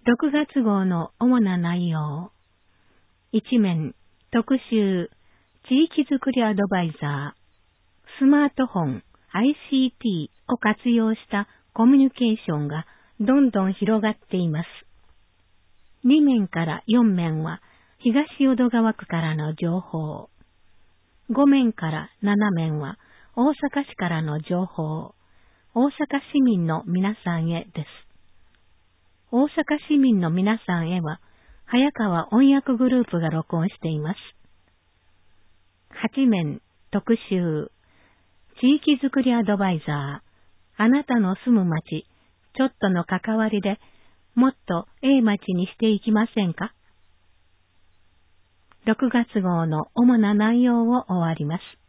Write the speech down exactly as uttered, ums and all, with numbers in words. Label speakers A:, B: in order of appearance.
A: ろくがつ号の主な内容。一面、特集、地域づくりアドバイザー、スマートフォン、アイシーティー を活用したコミュニケーションがどんどん広がっています。に面からよん面は東淀川区からの情報。ご面からなな面は大阪市からの情報。大阪市民の皆さんへです。大阪市民の皆さんへは、早川音訳グループが録音しています。はち面、特集、地域づくりアドバイザー、あなたの住む町、ちょっとの関わりでもっとええ町にしていきませんか？ろくがつ号の主な内容を終わります。